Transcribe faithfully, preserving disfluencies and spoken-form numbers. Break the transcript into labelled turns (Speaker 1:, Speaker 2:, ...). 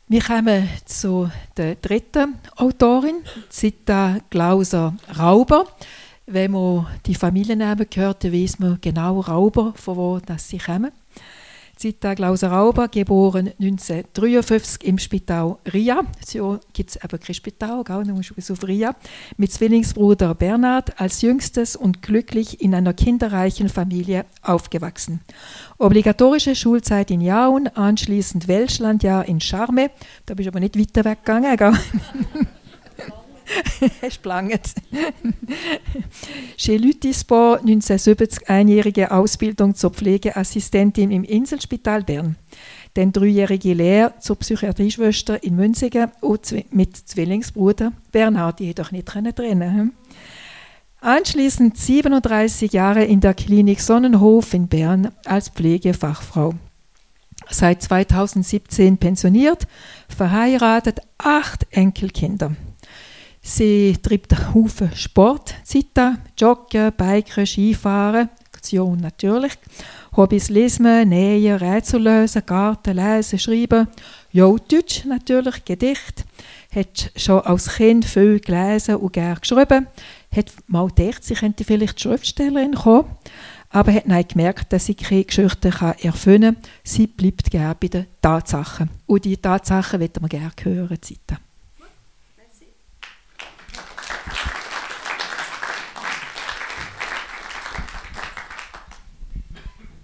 Speaker 1: Wir kommen zu der dritten Autorin, Zita Glauser-Rauber. Wenn man die Familiennamen hört, dann weiss man genau Rauber, von wo das sie kommen. Zita Glauser-Rauber, geboren neunzehnhundertdreiundfünfzig im Spital Ria. So gibt es aber kein Spital, gell? Dann musst du bis auf Ria. Mit Zwillingsbruder Bernhard als jüngstes und glücklich in einer kinderreichen Familie aufgewachsen. Obligatorische Schulzeit in Jaun, anschließend Welschlandjahr in Charme. Da bist du aber nicht weiter weggegangen, gell? Hast gelangt. Chez Lütisport neunzehnhundertsiebzig einjährige Ausbildung zur Pflegeassistentin im Inselspital Bern. Dann dreijährige Lehre zur Psychiatrieschwester in Münzigen und mit Zwillingsbruder Bernhard, die jedoch nicht trennen können. Anschließend siebenunddreißig Jahre in der Klinik Sonnenhof in Bern als Pflegefachfrau. Seit zweitausendsiebzehn pensioniert, verheiratet, acht Enkelkinder. Sie treibt einen Haufen Sport, Zita, Joggen, Biken, Skifahren, Aktion natürlich, Hobbys lesen, nähen, Rätsel lösen, Garten, lesen, schreiben, ja, Deutsch natürlich, Gedicht, hat schon als Kind viel gelesen und gerne geschrieben, hat mal gedacht, sie könnte vielleicht Schriftstellerin kommen, aber hat dann gemerkt, dass sie keine Geschichten erfüllen kann. Sie bleibt gerne bei den Tatsachen. Und die Tatsachen wollen wir gerne hören, Zita.